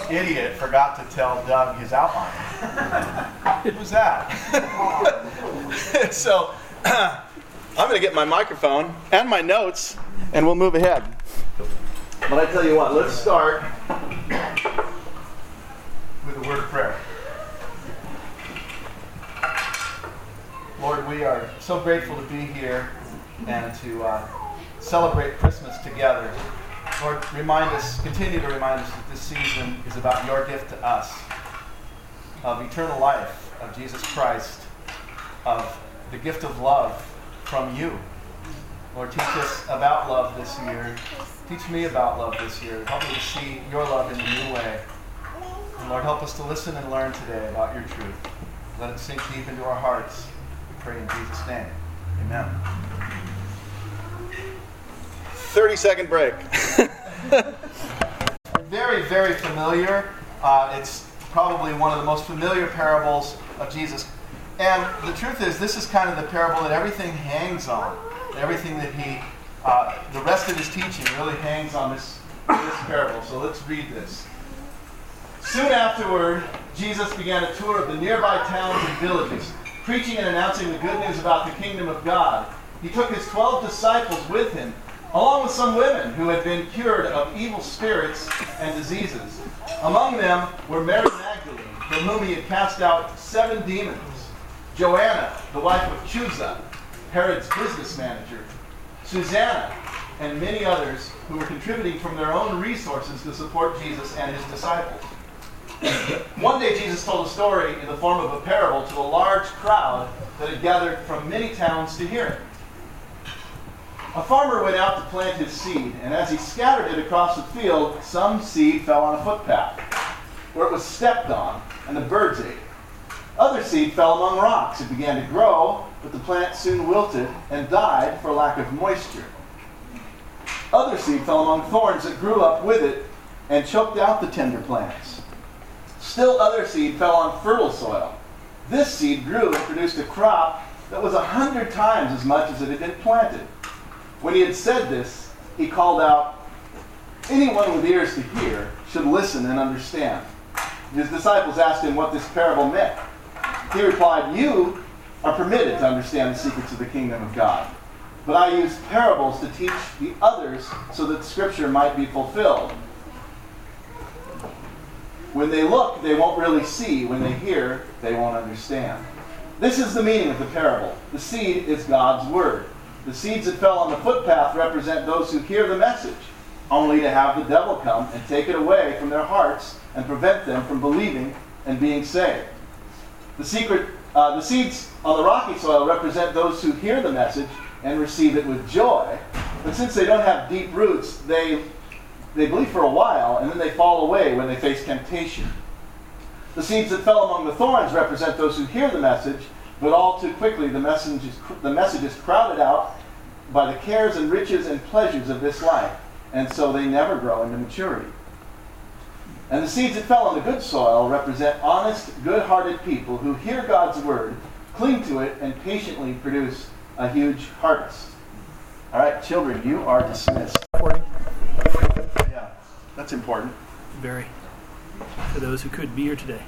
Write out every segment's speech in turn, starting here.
idiot forgot to tell Doug his outline. Who's that? So, I'm going to get my microphone and my notes, and we'll move ahead. But I tell you what, let's start with a word of prayer. Lord, we are so grateful to be here and to celebrate Christmas together. Lord, continue to remind us that this season is about your gift to us of eternal life, of Jesus Christ, of the gift of love from you. Lord, teach us about love this year. Teach me about love this year. Help me to see your love in a new way. And Lord, help us to listen and learn today about your truth. Let it sink deep into our hearts. We pray in Jesus' name. Amen. 30-second break. Very, very familiar. It's probably one of the most familiar parables of Jesus. And the truth is, this is kind of the parable that everything hangs on. Everything that the rest of his teaching really hangs on this parable. So let's read this. Soon afterward, Jesus began a tour of the nearby towns and villages, preaching and announcing the good news about the kingdom of God. He took his 12 disciples with him, along with some women who had been cured of evil spirits and diseases. Among them were Mary Magdalene, from whom he had cast out 7 demons, Joanna, the wife of Chuza, Herod's business manager, Susanna, and many others who were contributing from their own resources to support Jesus and his disciples. One day Jesus told a story in the form of a parable to a large crowd that had gathered from many towns to hear it. A farmer went out to plant his seed, and as he scattered it across the field, some seed fell on a footpath, where it was stepped on, and the birds ate it. Other seed fell among rocks. It began to grow, but the plant soon wilted and died for lack of moisture. Other seed fell among thorns that grew up with it and choked out the tender plants. Still other seed fell on fertile soil. This seed grew and produced a crop that was 100 times as much as it had been planted. When he had said this, he called out, "Anyone with ears to hear should listen and understand." His disciples asked him what this parable meant. He replied, "You are permitted to understand the secrets of the kingdom of God. But I use parables to teach the others so that Scripture might be fulfilled. When they look, they won't really see. When they hear, they won't understand." This is the meaning of the parable. The seed is God's word. The seeds that fell on the footpath represent those who hear the message, only to have the devil come and take it away from their hearts and prevent them from believing and being saved. The seeds on the rocky soil represent those who hear the message and receive it with joy. But since they don't have deep roots, they believe for a while, and then they fall away when they face temptation. The seeds that fell among the thorns represent those who hear the message, but all too quickly the message is crowded out by the cares and riches and pleasures of this life, and so they never grow into maturity. And the seeds that fell on the good soil represent honest, good-hearted people who hear God's word, cling to it, and patiently produce a huge harvest. All right, children, you are dismissed. Yeah, that's important. Very. For those who could be here today.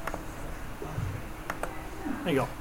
There you go.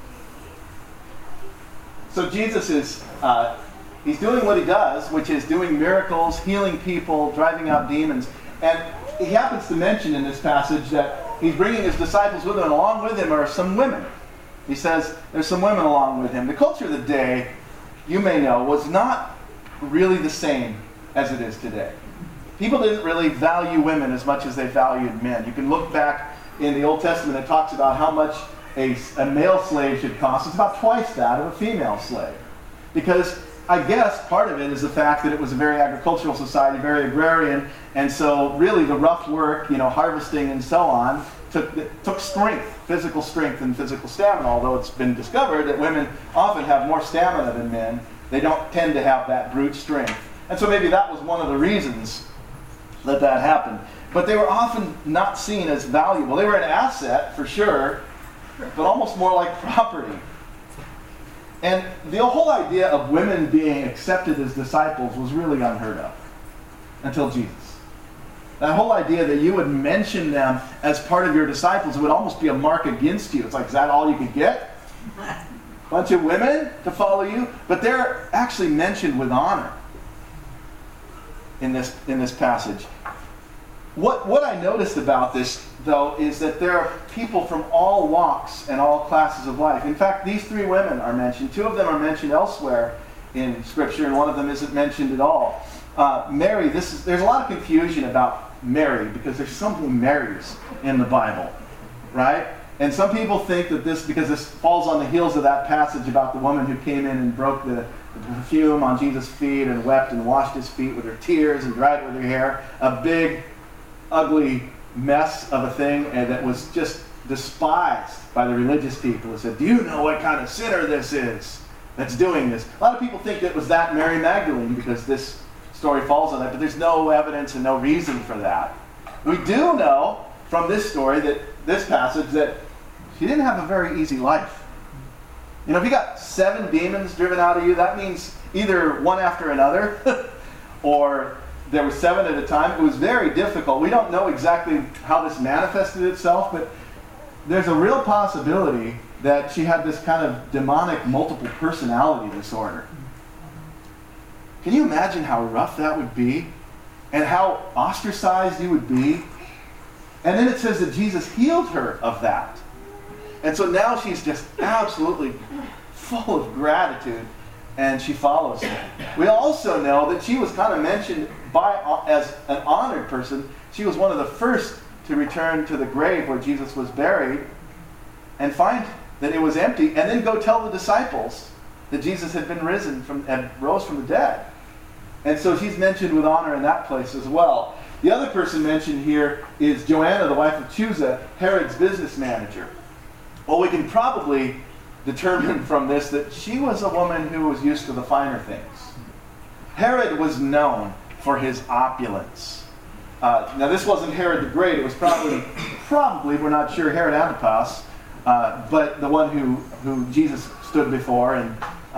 So Jesus is, he's doing what he does, which is doing miracles, healing people, driving out demons. And he happens to mention in this passage that he's bringing his disciples with him, and along with him are some women. He says there's some women along with him. The culture of the day, you may know, was not really the same as it is today. People didn't really value women as much as they valued men. You can look back in the Old Testament, it talks about how much a male slave should cost. It's about twice that of a female slave. Because I guess part of it is the fact that it was a very agricultural society, very agrarian, and so really the rough work, harvesting and so on, took strength, physical strength and physical stamina, although it's been discovered that women often have more stamina than men. They don't tend to have that brute strength. And so maybe that was one of the reasons that happened. But they were often not seen as valuable. They were an asset, for sure, but almost more like property. And the whole idea of women being accepted as disciples was really unheard of until Jesus. That whole idea that you would mention them as part of your disciples would almost be a mark against you. It's like, is that all you could get? Bunch of women to follow you? But they're actually mentioned with honor in this passage. What I noticed about this, though, is that there are people from all walks and all classes of life. In fact, these three women are mentioned. Two of them are mentioned elsewhere in Scripture, and one of them isn't mentioned at all. Mary, there's a lot of confusion about Mary, because there's so many Marys in the Bible, right? And some people think that because this falls on the heels of that passage about the woman who came in and broke the perfume on Jesus' feet and wept and washed his feet with her tears and dried it with her hair, a big, ugly mess of a thing, and that was just despised by the religious people who said, do you know what kind of sinner this is that's doing this? A lot of people think that it was that Mary Magdalene, because this story falls on that, but there's no evidence and no reason for that. We do know from this story, this passage, that she didn't have a very easy life. You know, if you got 7 demons driven out of you, that means either one after another, or there were 7 at a time. It was very difficult. We don't know exactly how this manifested itself, but there's a real possibility that she had this kind of demonic multiple personality disorder. Can you imagine how rough that would be? And how ostracized you would be? And then it says that Jesus healed her of that. And so now she's just absolutely full of gratitude, and she follows him. We also know that she was kind of mentioned as an honored person. She was one of the first to return to the grave where Jesus was buried and find that it was empty, and then go tell the disciples that Jesus had rose from the dead. And so she's mentioned with honor in that place as well. The other person mentioned here is Joanna, the wife of Chuza, Herod's business manager. Well, we can probably determine from this that she was a woman who was used to the finer things. Herod was known for his opulence. Now, this wasn't Herod the Great. It was probably, we're not sure, Herod Antipas, but the one who Jesus stood before and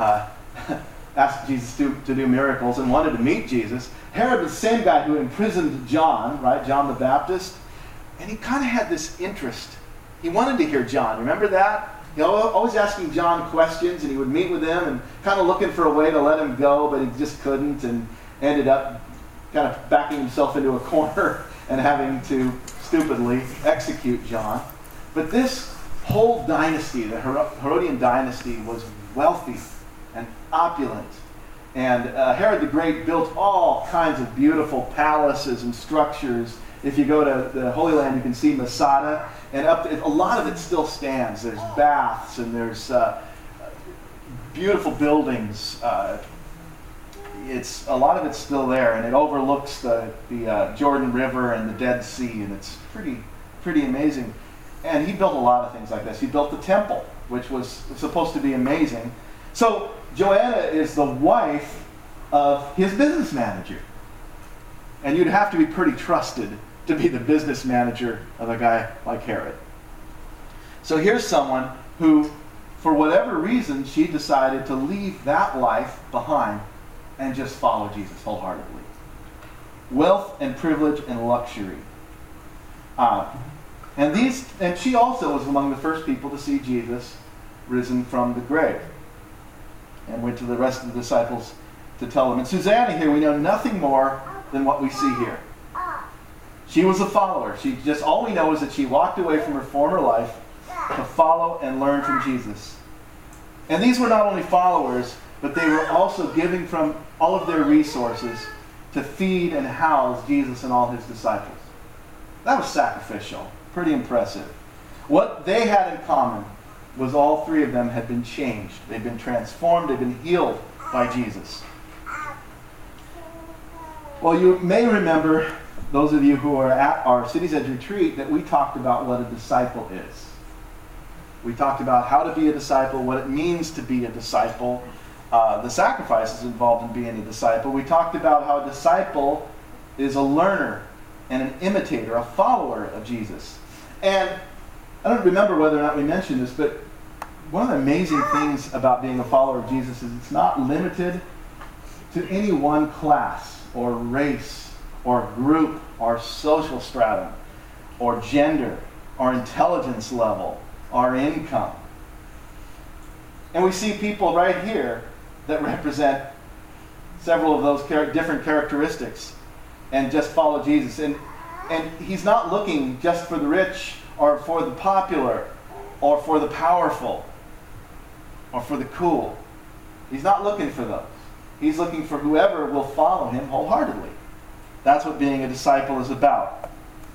asked Jesus to do miracles and wanted to meet Jesus. Herod was the same guy who imprisoned John, right? John the Baptist. And he kind of had this interest. He wanted to hear John. Remember that? He was always asking John questions, and he would meet with him and kind of looking for a way to let him go, but he just couldn't, and ended up kind of backing himself into a corner and having to stupidly execute John. But this whole dynasty, the Herodian dynasty, was wealthy and opulent. And Herod the Great built all kinds of beautiful palaces and structures. If you go to the Holy Land, you can see Masada, and a lot of it still stands. There's baths, and there's beautiful buildings. A lot of it's still there, and it overlooks the Jordan River and the Dead Sea, and it's pretty amazing. And he built a lot of things like this. He built the temple, which was supposed to be amazing. So Joanna is the wife of his business manager. And you'd have to be pretty trusted to be the business manager of a guy like Herod. So here's someone who, for whatever reason, she decided to leave that life behind and just follow Jesus wholeheartedly. Wealth and privilege and luxury. And she also was among the first people to see Jesus risen from the grave, and went to the rest of the disciples to tell them. And Susanna here, we know nothing more than what we see here. She was a follower. All we know is that she walked away from her former life to follow and learn from Jesus. And these were not only followers, but they were also giving from all of their resources to feed and house Jesus and all his disciples. That was sacrificial. Pretty impressive. What they had in common was all three of them had been changed. They'd been transformed. They'd been healed by Jesus. Well, you may remember, those of you who are at our Cities Edge retreat, that we talked about what a disciple is. We talked about how to be a disciple, what it means to be a disciple, the sacrifices involved in being a disciple. We talked about how a disciple is a learner and an imitator, a follower of Jesus. And I don't remember whether or not we mentioned this, but one of the amazing things about being a follower of Jesus is it's not limited to any one class or race or group or social stratum or gender or intelligence level or income. And we see people right here that represent several of those different characteristics and just follow Jesus. And he's not looking just for the rich or for the popular or for the powerful or for the cool. He's not looking for those. He's looking for whoever will follow him wholeheartedly. That's what being a disciple is about.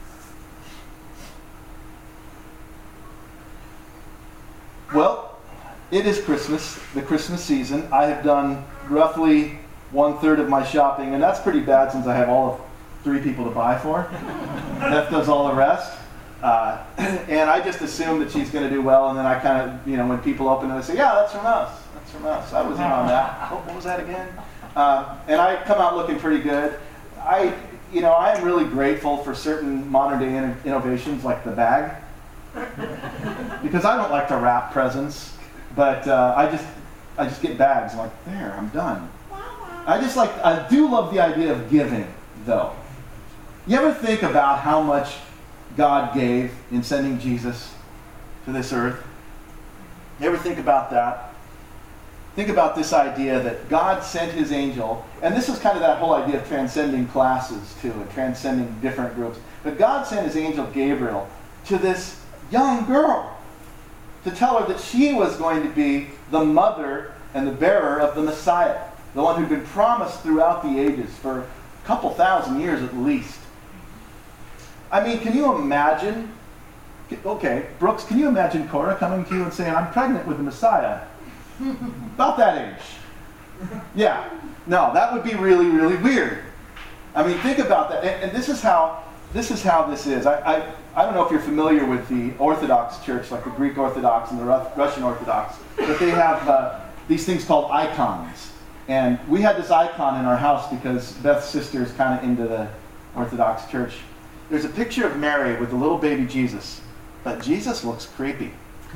Well, it is Christmas, the Christmas season. I have done roughly 1/3 of my shopping, and that's pretty bad since I have all of 3 people to buy for. Beth does all the rest. And I just assume that she's going to do well, and then I kind of, when people open it, I say, yeah, that's from us. That's from us. I was in on that. What was that again? And I come out looking pretty good. I am really grateful for certain modern day innovations like the bag, because I don't like to wrap presents, but I just get bags. I'm like, there, I'm done. I do love the idea of giving, though. You ever think about how much God gave in sending Jesus to this earth? You ever think about that? Think about this idea that God sent his angel, and this is kind of that whole idea of transcending classes too, and transcending different groups. But God sent his angel Gabriel to this young girl to tell her that she was going to be the mother and the bearer of the Messiah, the one who'd been promised throughout the ages for a couple thousand years at least. I mean, can you imagine? Okay, Brooks, can you imagine Cora coming to you and saying, I'm pregnant with the Messiah? About that age. Yeah. No, that would be really, really weird. I mean, think about that. And this is how this is. I don't know if you're familiar with the Orthodox Church, like the Greek Orthodox and the Russian Orthodox, but they have these things called icons. And we had this icon in our house because Beth's sister is kind of into the Orthodox Church. There's a picture of Mary with a little baby Jesus, but Jesus looks creepy.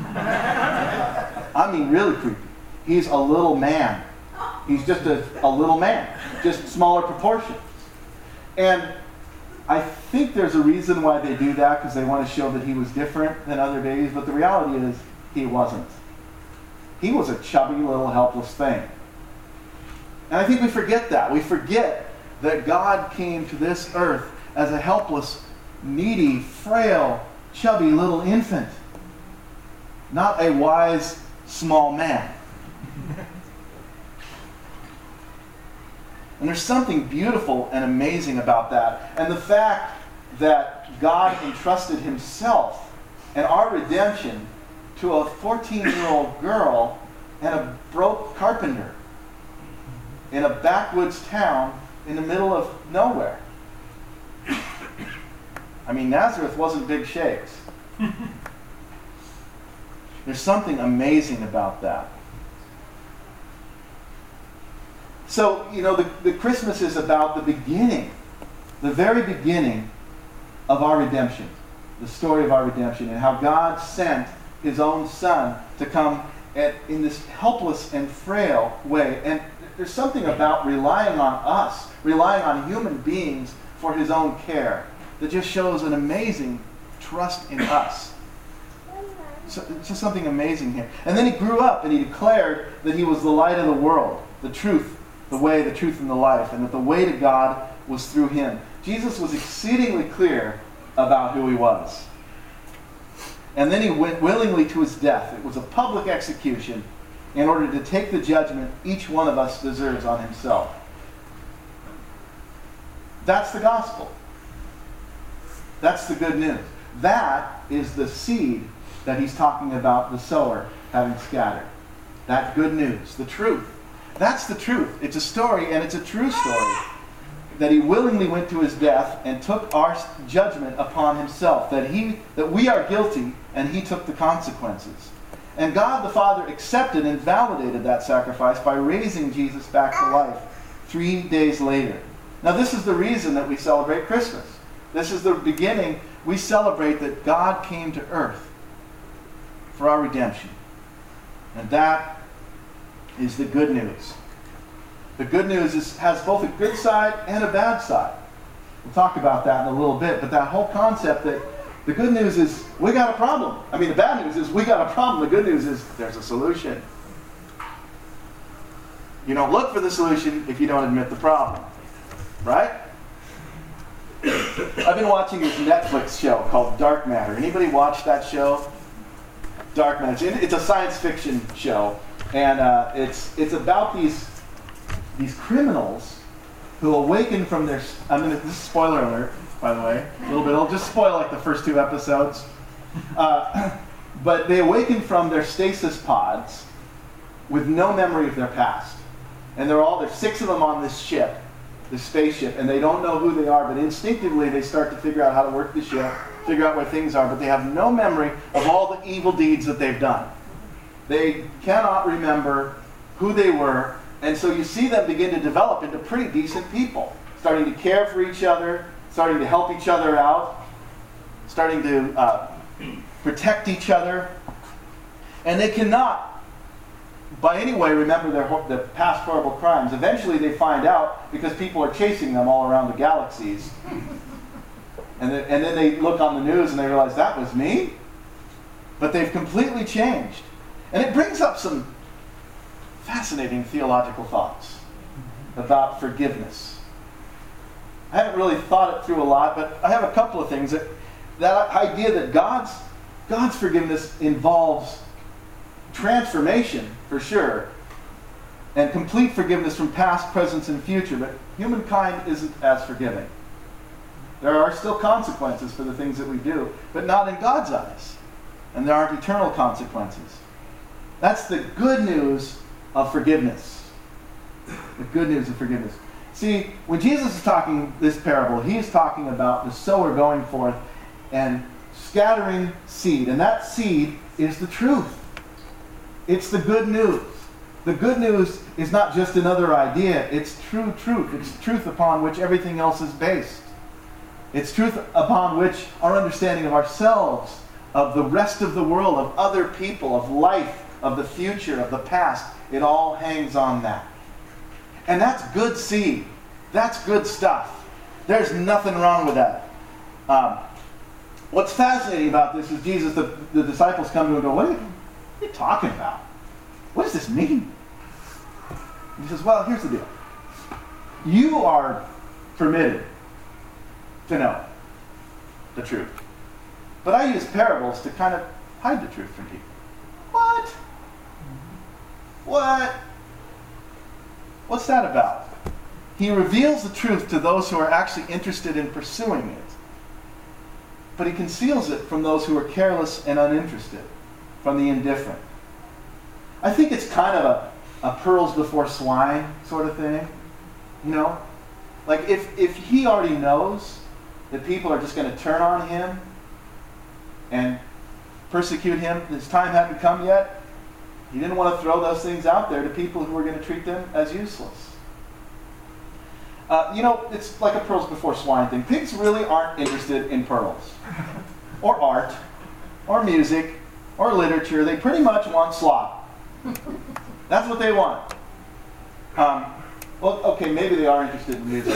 I mean, really creepy. He's a little man. He's just a little man, just smaller proportions. And I think there's a reason why they do that, because they want to show that he was different than other babies, but the reality is he wasn't. He was a chubby little helpless thing. And I think we forget that. We forget that God came to this earth as a helpless, needy, frail, chubby little infant. Not a wise, small man. And there's something beautiful and amazing about that. And the fact that God entrusted himself and our redemption to a 14-year-old girl and a broke carpenter in a backwoods town in the middle of nowhere. I mean, Nazareth wasn't big shakes. There's something amazing about that. So, the Christmas is about the beginning, the very beginning of our redemption, the story of our redemption, and how God sent his own Son to come in this helpless and frail way. And there's something about relying on us, relying on human beings for his own care, that just shows an amazing trust in us. So it's just something amazing here. And then he grew up and he declared that he was the light of the world, the truth, the way, the truth, and the life, and that the way to God was through him. Jesus was exceedingly clear about who he was. And then he went willingly to his death. It was a public execution in order to take the judgment each one of us deserves on himself. That's the gospel. That's the good news. That is the seed that he's talking about the sower having scattered. That good news, the truth. That's the truth. It's a story, and it's a true story, that he willingly went to his death and took our judgment upon himself, that we are guilty, and he took the consequences. And God the Father accepted and validated that sacrifice by raising Jesus back to life 3 days later. Now, this is the reason that we celebrate Christmas. This is the beginning. We celebrate that God came to earth for our redemption. And that is the good news. The good news has both a good side and a bad side. We'll talk about that in a little bit, but that whole concept that the good news is we got a problem. I mean, the bad news is we got a problem. The good news is there's a solution. You don't look for the solution if you don't admit the problem. Right? I've been watching this Netflix show called Dark Matter. Anybody watch that show? Dark Matter. It's a science fiction show. And it's about these criminals who awaken from their... this is spoiler alert, by the way. A little bit. I'll just spoil like the first 2 episodes. But they awaken from their stasis pods with no memory of their past. And there's 6 of them on this ship, this spaceship, and they don't know who they are, but instinctively they start to figure out how to work the ship, figure out where things are, but they have no memory of all the evil deeds that they've done. They cannot remember who they were, and so you see them begin to develop into pretty decent people, starting to care for each other, starting to help each other out, starting to protect each other, and they cannot by any way remember their past horrible crimes. Eventually they find out because people are chasing them all around the galaxies. And then they look on the news and they realize, that was me? But they've completely changed. And it brings up some fascinating theological thoughts about forgiveness. I haven't really thought it through a lot, but I have a couple of things. That idea that God's forgiveness involves transformation, for sure, and complete forgiveness from past, present, and future, but humankind isn't as forgiving. There are still consequences for the things that we do, but not in God's eyes. And there aren't eternal consequences. That's the good news of forgiveness. The good news of forgiveness. See, when Jesus is talking this parable, he is talking about the sower going forth and scattering seed. And that seed is the truth. It's the good news. The good news is not just another idea. It's true truth. It's truth upon which everything else is based. It's truth upon which our understanding of ourselves, of the rest of the world, of other people, of life, of the future, of the past, it all hangs on that. And that's good seed. That's good stuff. There's nothing wrong with that. What's fascinating about this is Jesus, the disciples come to him and go, what are you talking about? What does this mean? And he says, well, here's the deal. You are permitted to know the truth. But I use parables to kind of hide the truth from people. What? What? What's that about? He reveals the truth to those who are actually interested in pursuing it. But he conceals it from those who are careless and uninterested, from the indifferent. I think it's kind of a pearls before swine sort of thing. You know? Like if he already knows that people are just going to turn on him and persecute him, his time hadn't come yet, he didn't want to throw those things out there to people who were going to treat them as useless. It's like a pearls before swine thing. Pigs really aren't interested in pearls, or art, or music, or literature. They pretty much want slop. That's what they want. Maybe they are interested in music.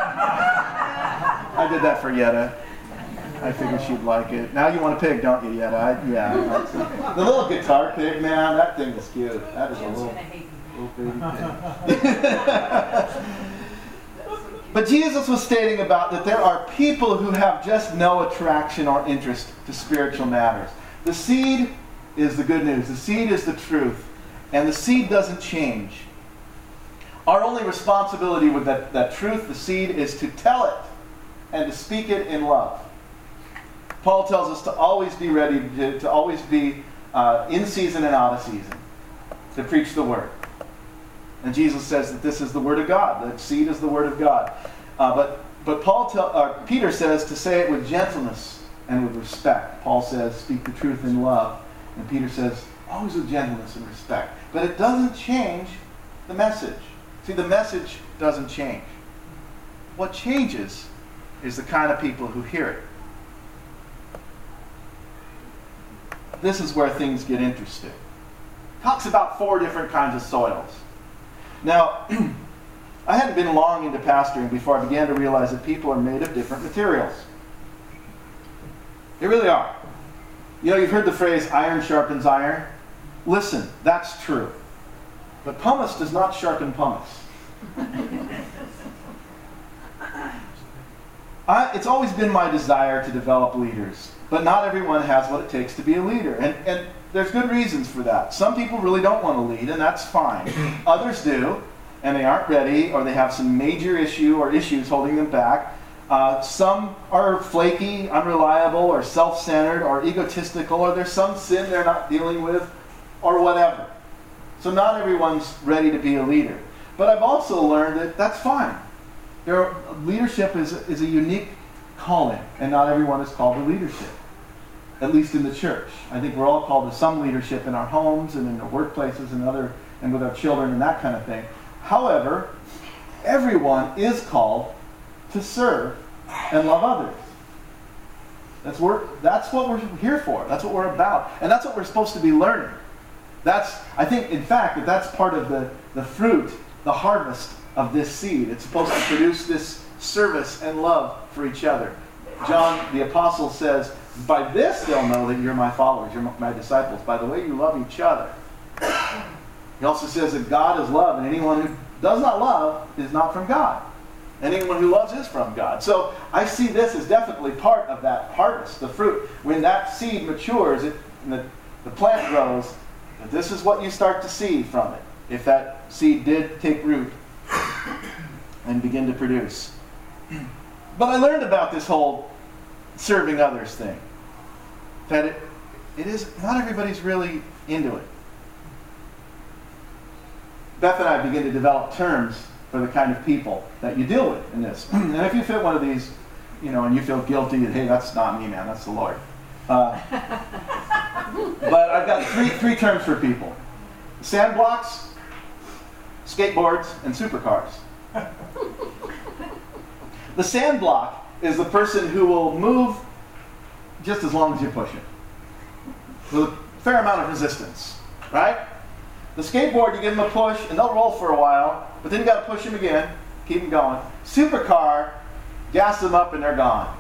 I did that for Yetta. I figured she'd like it. Now you want a pig, don't you, Yetta? The little guitar pig, man, that thing is cute. That is a little baby pig. But Jesus was stating about that there are people who have just no attraction or interest to spiritual matters. The seed is the good news. The seed is the truth. And the seed doesn't change. Our only responsibility with that truth, the seed, is to tell it and to speak it in love. Paul tells us to always be ready, to always be in season and out of season, to preach the word. And Jesus says that this is the word of God. The seed is the word of God. But Peter says to say it with gentleness and with respect. Paul says, speak the truth in love. And Peter says, always with gentleness and respect. But it doesn't change the message. See, the message doesn't change. What changes is the kind of people who hear it. This is where things get interesting. Talks about 4 different kinds of soils. Now, I hadn't been long into pastoring before I began to realize that people are made of different materials. They really are. You know, you've heard the phrase, iron sharpens iron. Listen, that's true. But pumice does not sharpen pumice. It's always been my desire to develop leaders, but not everyone has what it takes to be a leader. And there's good reasons for that. Some people really don't want to lead, and that's fine. Others do, and they aren't ready, or they have some major issue or issues holding them back. Some are flaky, unreliable, or self-centered, or egotistical, or there's some sin they're not dealing with, or whatever. So not everyone's ready to be a leader. But I've also learned that that's fine. Leadership is a unique calling, and not everyone is called to leadership, at least in the church. I think we're all called to some leadership in our homes and in our workplaces and with our children and that kind of thing. However, everyone is called to serve and love others. That's what we're here for. That's what we're about. And that's what we're supposed to be learning. I think, in fact, that's part of the fruit, the harvest of this seed. It's supposed to produce this service and love for each other. John, the apostle, says, by this they'll know that you're my followers, you're my disciples, by the way you love each other. He also says that God is love, and anyone who does not love is not from God. Anyone who loves is from God. So I see this as definitely part of that harvest, the fruit. When that seed matures, and the plant grows, this is what you start to see from it, if that seed did take root and begin to produce. But I learned about this whole serving others thing. That it is, not everybody's really into it. Beth and I begin to develop terms for the kind of people that you deal with in this. And if you fit one of these, and you feel guilty, hey, that's not me, man, that's the Lord. But I've got three terms for people: sand blocks, skateboards, and supercars. The sand block is the person who will move just as long as you push it, with a fair amount of resistance, right? The skateboard, you give them a push, and they'll roll for a while, but then you got to push them again, keep them going. Supercar, gas them up, and they're gone.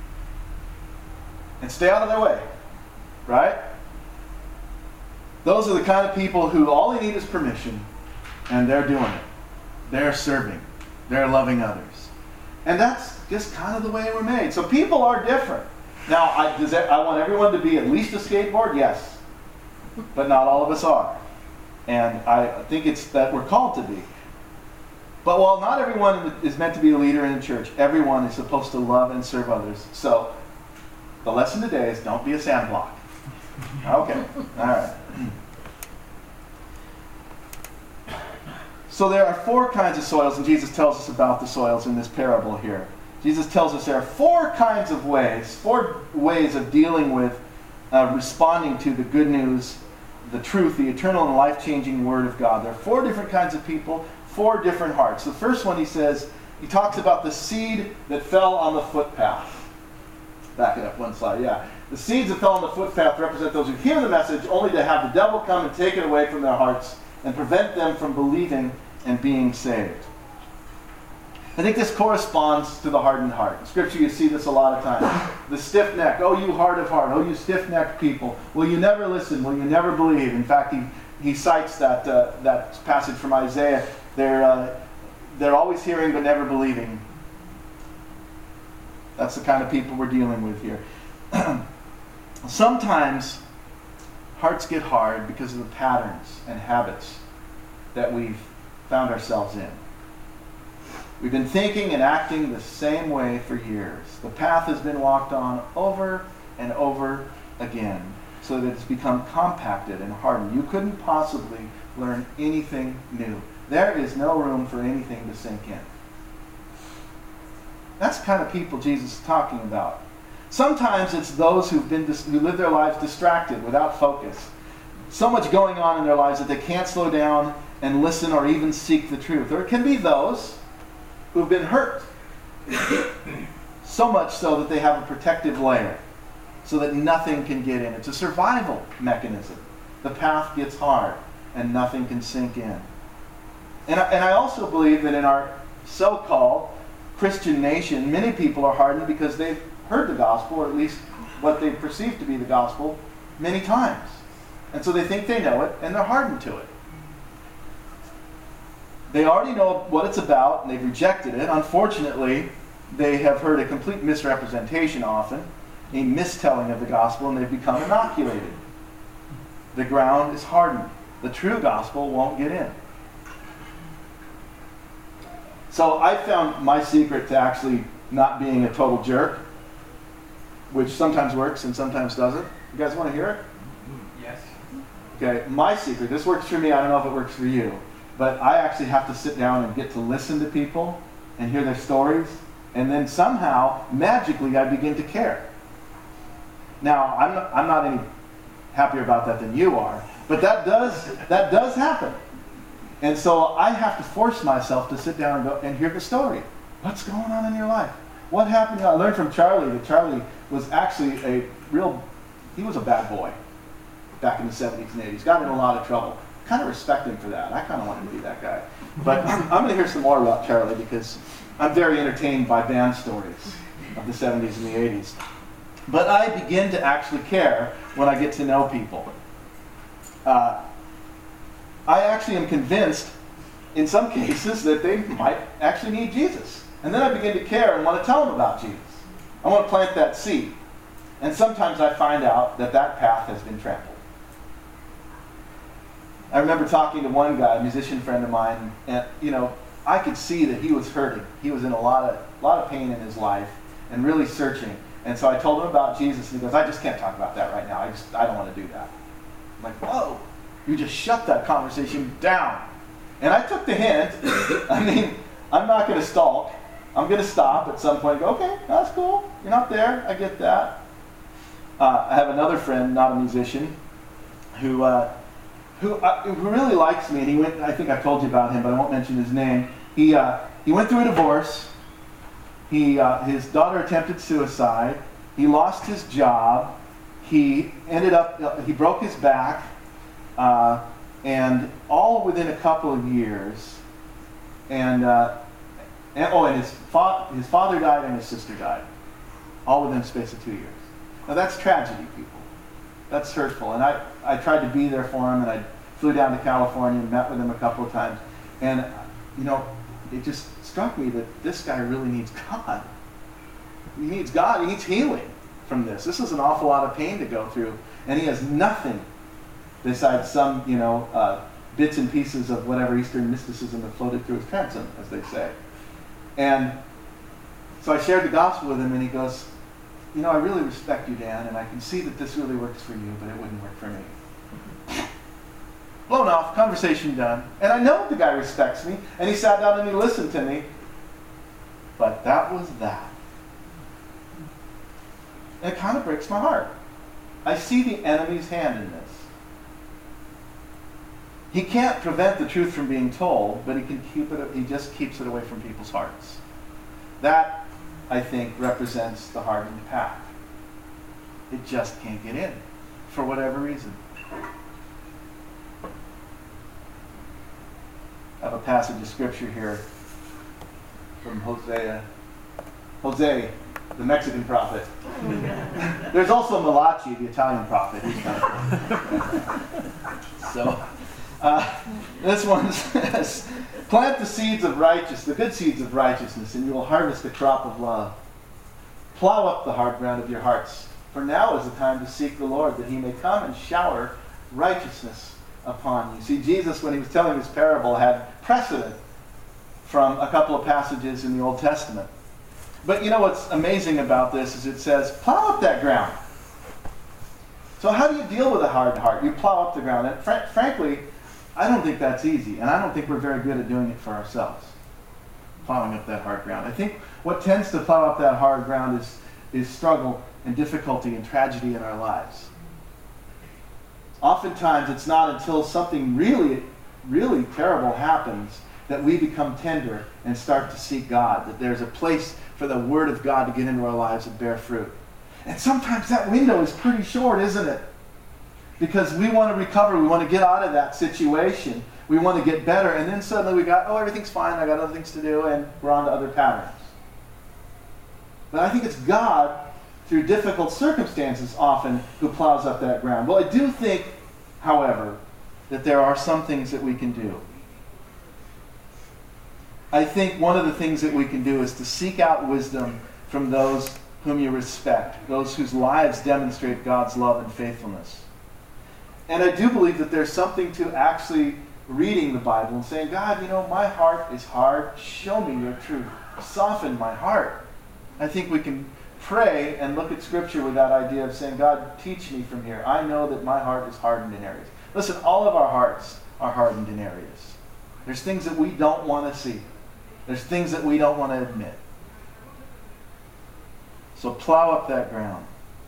And stay out of their way, right? Those are the kind of people who all they need is permission, and they're doing it. They're serving. They're loving others. And that's just kind of the way we're made. So people are different. Now, I want everyone to be at least a skateboard? Yes. But not all of us are. And I think it's that we're called to be. But while not everyone is meant to be a leader in the church, everyone is supposed to love and serve others. So the lesson today is don't be a sand block. Okay. All right. So there are 4 kinds of soils, and Jesus tells us about the soils in this parable here. Jesus tells us there are 4 kinds of ways, 4 ways of dealing with responding to the good news, the truth, the eternal and life-changing Word of God. There are 4 different kinds of people, 4 different hearts. The first one, he talks about the seed that fell on the footpath. Back it up one slide, yeah. The seeds that fell on the footpath represent those who hear the message only to have the devil come and take it away from their hearts and prevent them from believing and being saved. I think this corresponds to the hardened heart. In Scripture, you see this a lot of times. The stiff neck. Oh, you hard of heart. Oh, you stiff-necked people. Will you never listen? Will you never believe? In fact, he cites that passage from Isaiah. They're always hearing but never believing. That's the kind of people we're dealing with here. Sometimes hearts get hard because of the patterns and habits that we've found ourselves in. We've been thinking and acting the same way for years. The path has been walked on over and over again so that it's become compacted and hardened. You couldn't possibly learn anything new. There is no room for anything to sink in. That's the kind of people Jesus is talking about. Sometimes it's those who live their lives distracted, without focus. So much going on in their lives that they can't slow down and listen or even seek the truth. Or it can be those who've been hurt. So much so that they have a protective layer so that nothing can get in. It's a survival mechanism. The path gets hard and nothing can sink in. And I also believe that in our so-called Christian nation, many people are hardened because they've heard the gospel, or at least what they perceive to be the gospel, many times. And so they think they know it, and they're hardened to it. They already know what it's about, and they've rejected it. Unfortunately, they have heard a complete misrepresentation often, a mistelling of the gospel, and they've become inoculated. The ground is hardened. The true gospel won't get in. So I found my secret to actually not being a total jerk, which sometimes works and sometimes doesn't. You guys want to hear it? Yes. Okay, my secret, this works for me, I don't know if it works for you, but I actually have to sit down and get to listen to people and hear their stories, and then somehow, magically, I begin to care. Now, I'm not any happier about that than you are, but that does happen. And so I have to force myself to sit down and go and hear the story. What's going on in your life? What happened? I learned from Charlie that Charlie was actually he was a bad boy back in the 70s and 80s. Got in a lot of trouble. Kind of respect him for that. I kind of wanted to be that guy. But I'm going to hear some more about Charlie because I'm very entertained by band stories of the 70s and the 80s. But I begin to actually care when I get to know people. I actually am convinced, in some cases, that they might actually need Jesus. And then I begin to care and want to tell them about Jesus. I want to plant that seed. And sometimes I find out that that path has been trampled. I remember talking to one guy, a musician friend of mine, and I could see that he was hurting. He was in a lot of pain in his life and really searching. And so I told him about Jesus, and he goes, I just can't talk about that right now. I don't want to do that. I'm like, whoa, you just shut that conversation down. And I took the hint. I mean, I'm not going to stalk. I'm going to stop at some point and go, okay, that's cool. You're not there. I get that. I have another friend, not a musician, who really likes me. And he went, I think I told you about him, but I won't mention his name. He went through a divorce. His daughter attempted suicide. He lost his job. He broke his back. And all within a couple of years. And his father died and his sister died. All within a space of 2 years. Now that's tragedy, people. That's hurtful. And I tried to be there for him, and I flew down to California and met with him a couple of times. And, it just struck me that this guy really needs God. He needs God. He needs healing from this. This is an awful lot of pain to go through. And he has nothing besides some, bits and pieces of whatever Eastern mysticism that floated through his transom, as they say. And so I shared the gospel with him, and he goes, I really respect you, Dan, and I can see that this really works for you, but it wouldn't work for me. Blown off, conversation done. And I know the guy respects me, and he sat down and he listened to me. But that was that. And it kind of breaks my heart. I see the enemy's hand in this. He can't prevent the truth from being told, but he just keeps it away from people's hearts. That, I think, represents the hardened path. It just can't get in, for whatever reason. I have a passage of scripture here from Hosea, the Mexican prophet. There's also Malachi, the Italian prophet. He's kind of cool. So, this one says, plant the seeds of righteousness, the good seeds of righteousness, and you will harvest the crop of love. Plow up the hard ground of your hearts, for now is the time to seek the Lord, that he may come and shower righteousness upon you. See, Jesus, when he was telling this parable, had precedent from a couple of passages in the Old Testament. But what's amazing about this is it says, plow up that ground. So how do you deal with a hard heart? You plow up the ground. And frankly, I don't think that's easy. And I don't think we're very good at doing it for ourselves. Plowing up that hard ground. I think what tends to plow up that hard ground is struggle and difficulty and tragedy in our lives. Oftentimes, it's not until something really, really terrible happens that we become tender and start to seek God, that there's a place for the Word of God to get into our lives and bear fruit. And sometimes that window is pretty short, isn't it? Because we want to recover, we want to get out of that situation. we want to get better, and then suddenly we got, everything's fine, I got other things to do, and we're on to other patterns. But I think it's God, through difficult circumstances often, who plows up that ground. Well, I do think, however, that there are some things that we can do. I think one of the things that we can do is to seek out wisdom from those whom you respect, those whose lives demonstrate God's love and faithfulness. And I do believe that there's something to actually reading the Bible and saying, God, my heart is hard. Show me your truth. Soften my heart. I think we can pray and look at Scripture with that idea of saying, God, teach me from here. I know that my heart is hardened in areas. Listen, all of our hearts are hardened in areas. There's things that we don't want to see. There's things that we don't want to admit. So plow up that ground.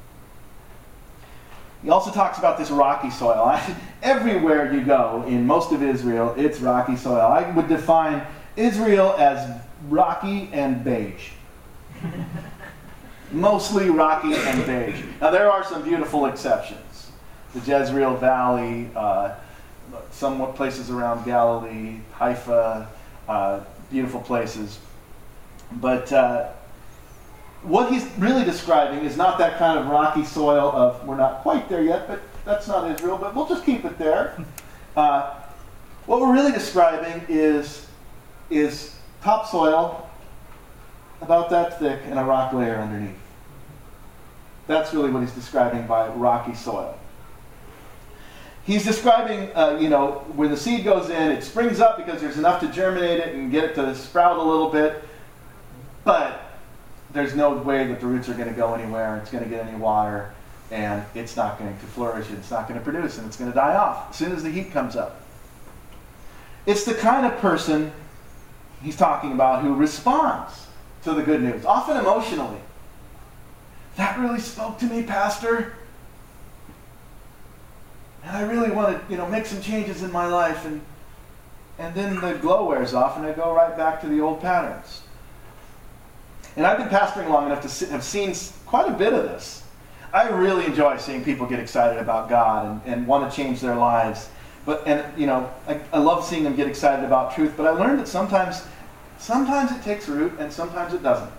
He also talks about this rocky soil. Everywhere you go in most of Israel, it's rocky soil. I would define Israel as rocky and beige. Mostly rocky and beige. Now there are some beautiful exceptions. The Jezreel Valley, some places around Galilee, Haifa, beautiful places. But what he's really describing is not that kind of rocky soil of, we're not quite there yet, but that's not Israel, but we'll just keep it there. What we're really describing is topsoil about that thick and a rock layer underneath. That's really what he's describing by rocky soil. He's describing, when the seed goes in, it springs up because there's enough to germinate it and get it to sprout a little bit, but there's no way that the roots are going to go anywhere, it's going to get any water, and it's not going to flourish, and it's not going to produce, and it's going to die off as soon as the heat comes up. It's the kind of person he's talking about who responds to the good news, often emotionally. That really spoke to me, Pastor. And I really want to, make some changes in my life. And then the glow wears off, and I go right back to the old patterns. And I've been pastoring long enough to have seen quite a bit of this. I really enjoy seeing people get excited about God and want to change their lives. I love seeing them get excited about truth. But I learned that sometimes it takes root, and sometimes it doesn't.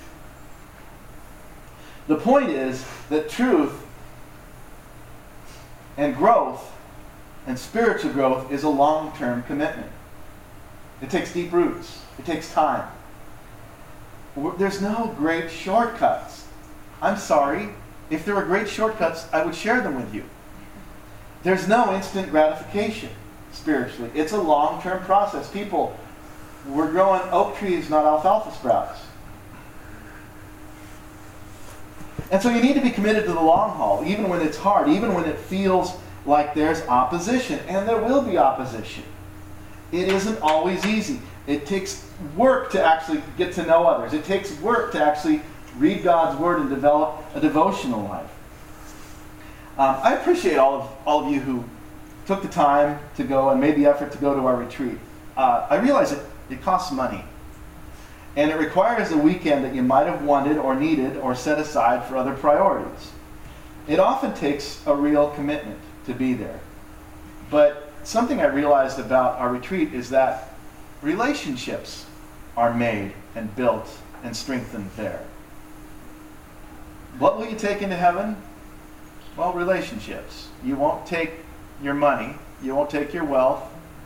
The point is that truth and growth and spiritual growth is a long-term commitment. It takes deep roots. It takes time. There's no great shortcuts. I'm sorry. If there were great shortcuts, I would share them with you. There's no instant gratification spiritually. It's a long-term process. People, we're growing oak trees, not alfalfa sprouts. And so you need to be committed to the long haul, even when it's hard, even when it feels like there's opposition. And there will be opposition. It isn't always easy. It takes work to actually get to know others. It takes work to actually read God's Word and develop a devotional life. I appreciate all of you who took the time to go and made the effort to go to our retreat. I realize it costs money. And it requires a weekend that you might have wanted or needed or set aside for other priorities. It often takes a real commitment to be there. But something I realized about our retreat is that relationships are made and built and strengthened there. What will you take into heaven? Well, relationships. You won't take your money. You won't take your wealth.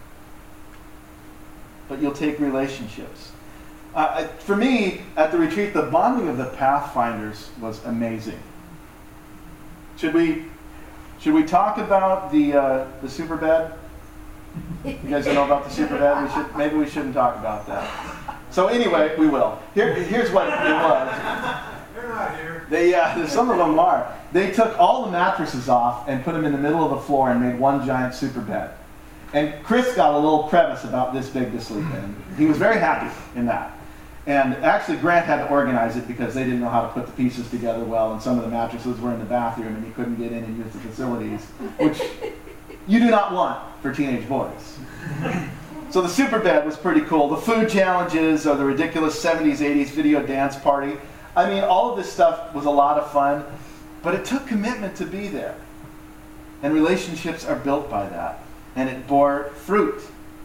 But you'll take relationships. For me, at the retreat, the bonding of the Pathfinders was amazing. Should we talk about the super bed? You guys know about the super bed? Maybe we shouldn't talk about that. So anyway, we will. Here's what it was. They're not here. Some of them are. They took all the mattresses off and put them in the middle of the floor and made one giant super bed. And Chris got a little crevice about this big to sleep in. He was very happy in that. And actually, Grant had to organize it because they didn't know how to put the pieces together well, and some of the mattresses were in the bathroom, and he couldn't get in and use the facilities, which you do not want for teenage boys. So the super bed was pretty cool. The food challenges, or the ridiculous 70s, 80s video dance party. I mean, all of this stuff was a lot of fun, but it took commitment to be there. And relationships are built by that. And it bore fruit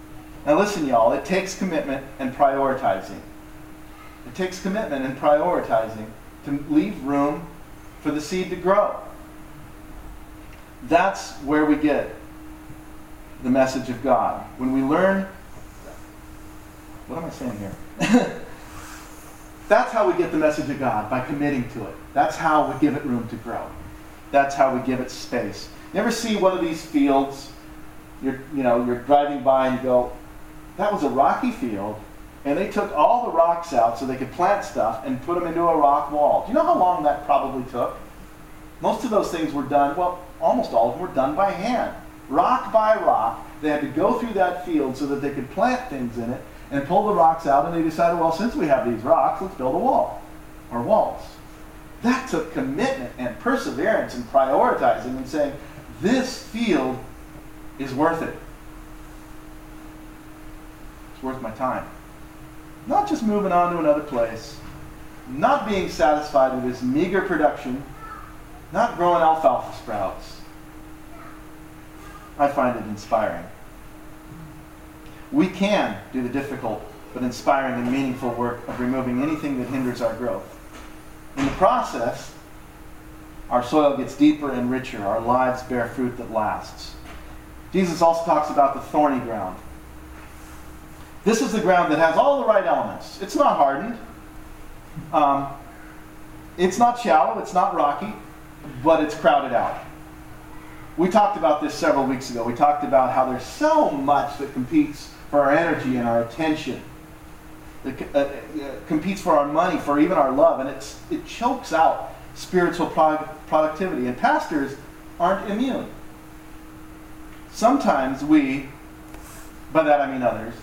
Now listen, y'all, it takes commitment and prioritizing. It takes commitment and prioritizing to leave room for the seed to grow. That's where we get the message of God. When we learn, what am I saying here? That's how we get the message of God, by committing to it. That's how we give it room to grow. That's how we give it space. You ever see one of these fields? You're driving by and you go, that was a rocky field, and they took all the rocks out so they could plant stuff and put them into a rock wall. Do you know how long that probably took? Most of those things were done, well, almost all of them were done by hand. Rock by rock, they had to go through that field so that they could plant things in it and pull the rocks out, and they decided, well, since we have these rocks, let's build a wall, or walls. That took commitment and perseverance and prioritizing and saying, this field is worth it. It's worth my time. Not just moving on to another place, not being satisfied with this meager production, not growing alfalfa sprouts. I find it inspiring. We can do the difficult but inspiring and meaningful work of removing anything that hinders our growth. In the process, our soil gets deeper and richer. Our lives bear fruit that lasts. Jesus also talks about the thorny ground. This is the ground that has all the right elements. It's not hardened. It's not shallow. It's not rocky. But it's crowded out. We talked about this several weeks ago. We talked about how there's so much that competes for our energy and our attention. That competes for our money, for even our love. And it chokes out spiritual productivity. And pastors aren't immune. Sometimes we, by that I mean others,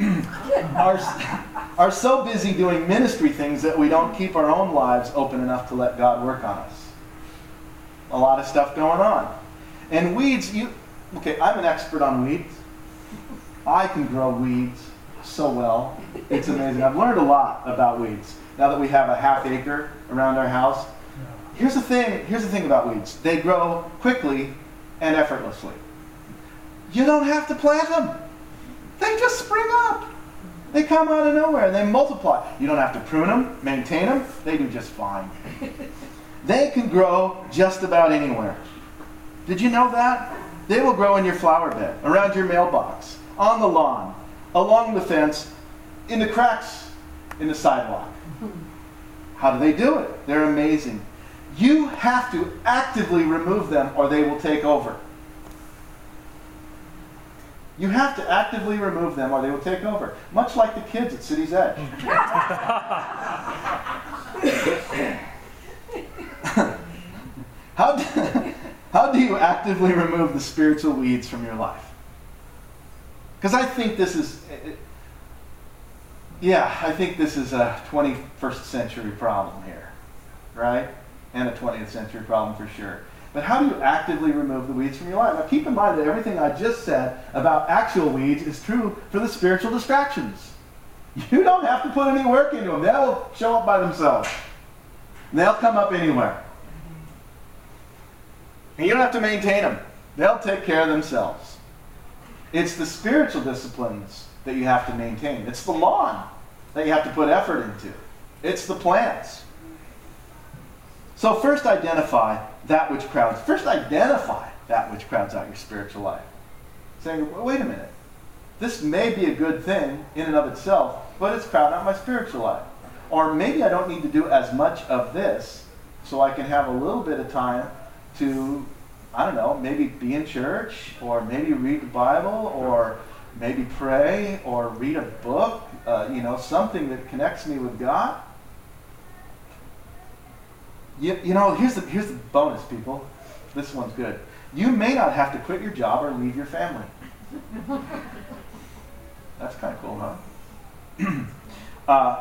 are so busy doing ministry things that we don't keep our own lives open enough to let God work on us. A lot of stuff going on. And weeds, I'm an expert on weeds. I can grow weeds so well. It's amazing. I've learned a lot about weeds. Now that we have a half acre around our house. Here's the thing about weeds. They grow quickly and effortlessly. You don't have to plant them. They just spring up. They come out of nowhere and they multiply. You don't have to prune them, maintain them. They do just fine. They can grow just about anywhere. Did you know that? They will grow in your flower bed, around your mailbox, on the lawn, along the fence, in the cracks in the sidewalk. How do they do it? They're amazing. You have to actively remove them or they will take over. You have to actively remove them or they will take over. Much like the kids at City's Edge. How do you actively remove the spiritual weeds from your life? Because I think this is a 21st century problem here, right? And a 20th century problem for sure. But how do you actively remove the weeds from your life? Now keep in mind that everything I just said about actual weeds is true for the spiritual distractions. You don't have to put any work into them. They'll show up by themselves. They'll come up anywhere. And you don't have to maintain them. They'll take care of themselves. It's the spiritual disciplines that you have to maintain. It's the lawn that you have to put effort into. It's the plants. So first identify that which crowds out your spiritual life. Saying, well, wait a minute. This may be a good thing in and of itself, but it's crowding out my spiritual life. Or maybe I don't need to do as much of this so I can have a little bit of time to, maybe be in church, or maybe read the Bible, or maybe pray, or read a book, something that connects me with God. Here's the bonus, people. This one's good. You may not have to quit your job or leave your family. That's kind of cool, huh?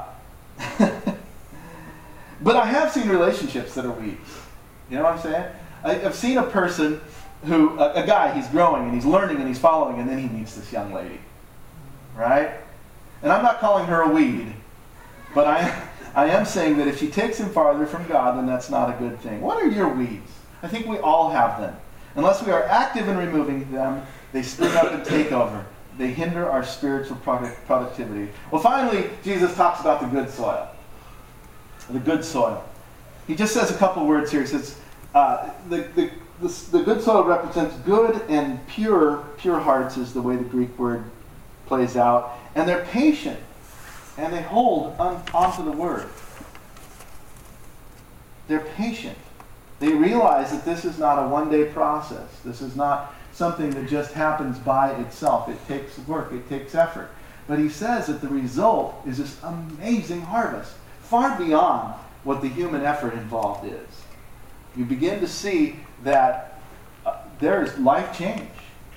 But I have seen relationships that are weeds. You know what I'm saying? I've seen a person a guy, he's growing and he's learning and he's following, and then he meets this young lady. Right? And I'm not calling her a weed, but I am saying that if she takes him farther from God, then that's not a good thing. What are your weeds? I think we all have them. Unless we are active in removing them, they spring up and take over. They hinder our spiritual productivity. Well, finally, Jesus talks about the good soil. The good soil. He just says a couple words here. He says, the good soil represents good and pure hearts is the way the Greek word plays out. And they're patient. And they hold onto the word. They're patient. They realize that this is not a one-day process. This is not something that just happens by itself. It takes work. It takes effort. But he says that the result is this amazing harvest, far beyond what the human effort involved is. You begin to see that there is life change.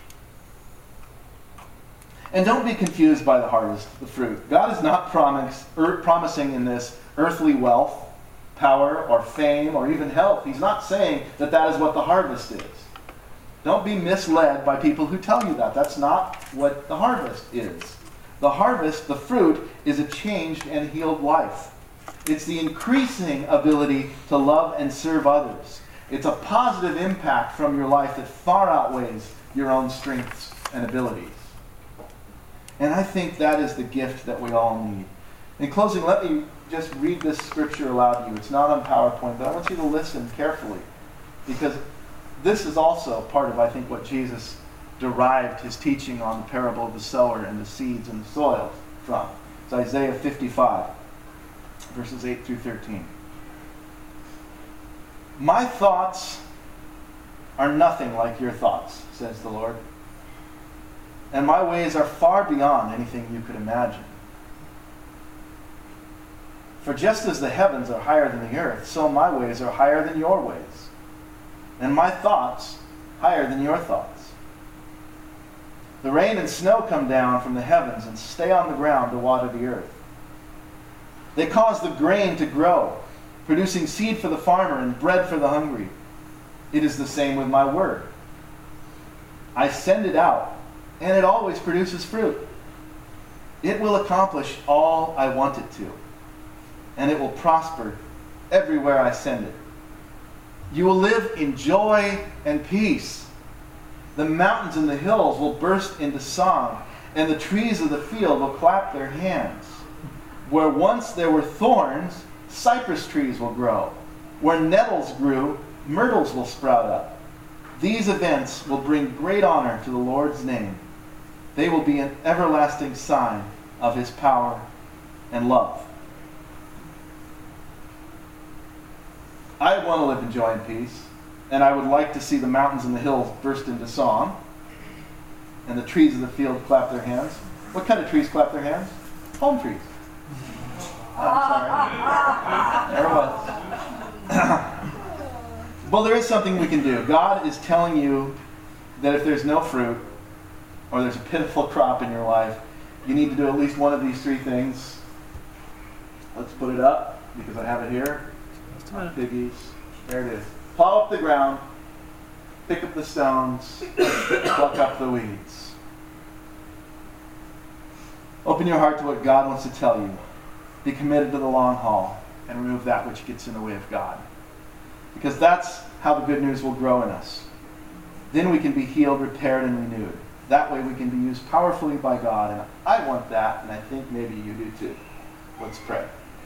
And don't be confused by the harvest, the fruit. God is not promising in this earthly wealth, power, or fame, or even health. He's not saying that that is what the harvest is. Don't be misled by people who tell you that. That's not what the harvest is. The harvest, the fruit, is a changed and healed life. It's the increasing ability to love and serve others. It's a positive impact from your life that far outweighs your own strengths and abilities. And I think that is the gift that we all need. In closing, let me just read this scripture aloud to you. It's not on PowerPoint, but I want you to listen carefully, because this is also part of, I think, what Jesus derived his teaching on the parable of the sower and the seeds and the soil from. It's Isaiah 55, verses 8 through 13. My thoughts are nothing like your thoughts, says the Lord. And my ways are far beyond anything you could imagine. For just as the heavens are higher than the earth, so my ways are higher than your ways, and my thoughts higher than your thoughts. The rain and snow come down from the heavens and stay on the ground to water the earth. They cause the grain to grow, producing seed for the farmer and bread for the hungry. It is the same with my word. I send it out, and it always produces fruit. It will accomplish all I want it to, and it will prosper everywhere I send it. You will live in joy and peace. The mountains and the hills will burst into song, and the trees of the field will clap their hands. Where once there were thorns, cypress trees will grow. Where nettles grew, myrtles will sprout up. These events will bring great honor to the Lord's name. They will be an everlasting sign of his power and love. I want to live in joy and peace, and I would like to see the mountains and the hills burst into song, and the trees of the field clap their hands. What kind of trees clap their hands? Palm trees. I'm sorry. There it was. Well, there is something we can do. God is telling you that if there's no fruit, or there's a pitiful crop in your life, you need to do at least one of these three things. Let's put it up, because I have it here. Biggies. There it is. Plow up the ground, pick up the stones, pluck up the weeds. Open your heart to what God wants to tell you. Be committed to the long haul and remove that which gets in the way of God. Because that's how the good news will grow in us. Then we can be healed, repaired, and renewed. That way we can be used powerfully by God. And I want that, and I think maybe you do too. Let's pray.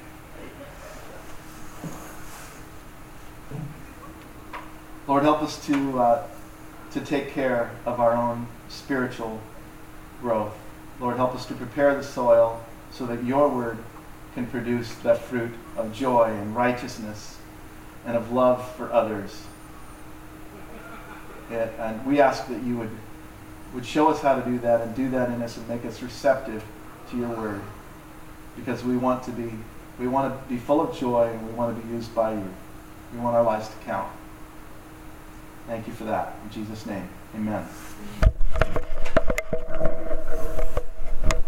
Lord, help us to take care of our own spiritual growth. Lord, help us to prepare the soil so that your word can produce that fruit of joy and righteousness and of love for others. And we ask that you would show us how to do that, and do that in us, and make us receptive to your word. Because we want to be full of joy, and we want to be used by you. We want our lives to count. Thank you for that. In Jesus' name, amen.